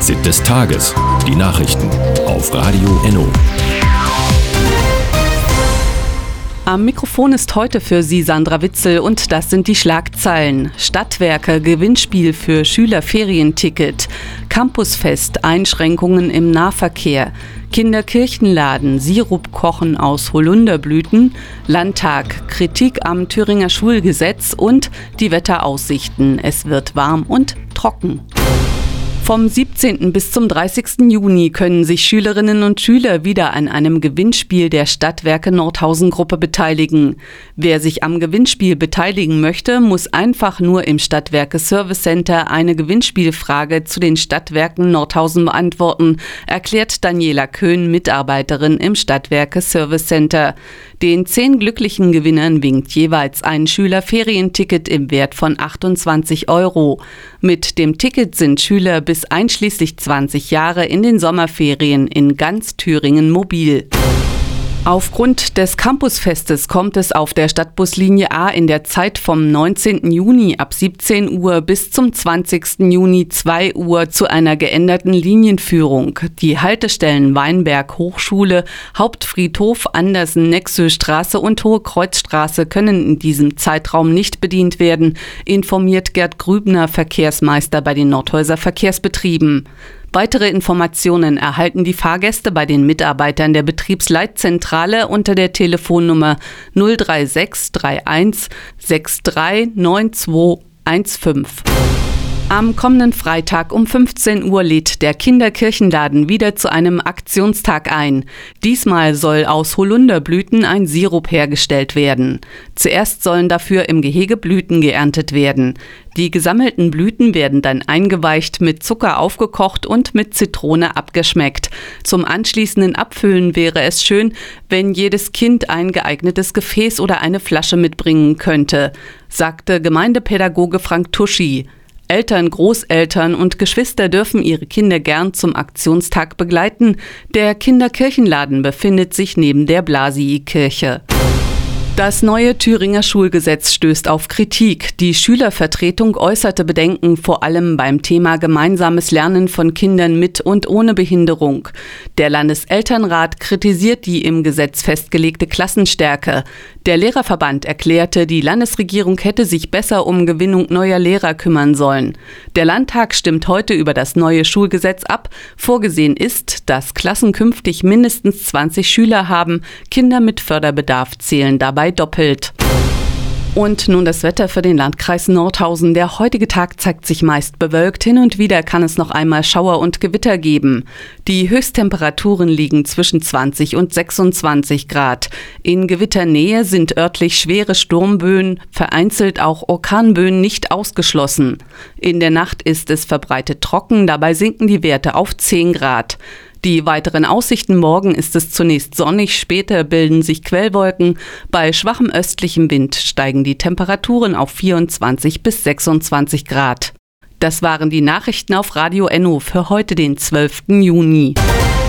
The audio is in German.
Fazit des Tages. Die Nachrichten auf Radio Enno. Am Mikrofon ist heute für Sie Sandra Witzel und das sind die Schlagzeilen. Stadtwerke, Gewinnspiel für Schülerferienticket. Campusfest, Einschränkungen im Nahverkehr. Kinderkirchenladen, Sirup kochen aus Holunderblüten. Landtag, Kritik am Thüringer Schulgesetz und die Wetteraussichten. Es wird warm und trocken. Vom 17. bis zum 30. Juni können sich Schülerinnen und Schüler wieder an einem Gewinnspiel der Stadtwerke Nordhausen-Gruppe beteiligen. Wer sich am Gewinnspiel beteiligen möchte, muss einfach nur im Stadtwerke Service Center eine Gewinnspielfrage zu den Stadtwerken Nordhausen beantworten, erklärt Daniela Köhn, Mitarbeiterin im Stadtwerke Service Center. Den 10 glücklichen Gewinnern winkt jeweils ein Schülerferienticket im Wert von 28 €. Mit dem Ticket sind Schüler bis einschließlich 20 Jahre in den Sommerferien in ganz Thüringen mobil. Aufgrund des Campusfestes kommt es auf der Stadtbuslinie A in der Zeit vom 19. Juni ab 17 Uhr bis zum 20. Juni 2 Uhr zu einer geänderten Linienführung. Die Haltestellen Weinberg Hochschule, Hauptfriedhof, Andersen-Nexö-Straße und Hohe Kreuzstraße können in diesem Zeitraum nicht bedient werden, informiert Gerd Grübner, Verkehrsmeister bei den Nordhäuser Verkehrsbetrieben. Weitere Informationen erhalten die Fahrgäste bei den Mitarbeitern der Betriebsleitzentrale unter der Telefonnummer 036 31 63 9215. Am kommenden Freitag um 15 Uhr lädt der Kinderkirchenladen wieder zu einem Aktionstag ein. Diesmal soll aus Holunderblüten ein Sirup hergestellt werden. Zuerst sollen dafür im Gehege Blüten geerntet werden. Die gesammelten Blüten werden dann eingeweicht, mit Zucker aufgekocht und mit Zitrone abgeschmeckt. Zum anschließenden Abfüllen wäre es schön, wenn jedes Kind ein geeignetes Gefäß oder eine Flasche mitbringen könnte, sagte Gemeindepädagoge Frank Tuschi. Eltern, Großeltern und Geschwister dürfen ihre Kinder gern zum Aktionstag begleiten. Der Kinderkirchenladen befindet sich neben der Blasii-Kirche. Das neue Thüringer Schulgesetz stößt auf Kritik. Die Schülervertretung äußerte Bedenken vor allem beim Thema gemeinsames Lernen von Kindern mit und ohne Behinderung. Der Landeselternrat kritisiert die im Gesetz festgelegte Klassenstärke. Der Lehrerverband erklärte, die Landesregierung hätte sich besser um Gewinnung neuer Lehrer kümmern sollen. Der Landtag stimmt heute über das neue Schulgesetz ab. Vorgesehen ist, dass Klassen künftig mindestens 20 Schüler haben. Kinder mit Förderbedarf zählen dabei doppelt. Und nun das Wetter für den Landkreis Nordhausen. Der heutige Tag zeigt sich meist bewölkt. Hin und wieder kann es noch einmal Schauer und Gewitter geben. Die Höchsttemperaturen liegen zwischen 20 und 26 Grad. In Gewitternähe sind örtlich schwere Sturmböen, vereinzelt auch Orkanböen nicht ausgeschlossen. In der Nacht ist es verbreitet trocken, dabei sinken die Werte auf 10 Grad. Die weiteren Aussichten: morgen ist es zunächst sonnig, später bilden sich Quellwolken. Bei schwachem östlichem Wind steigen die Temperaturen auf 24 bis 26 Grad. Das waren die Nachrichten auf Radio Enno für heute, den 12. Juni.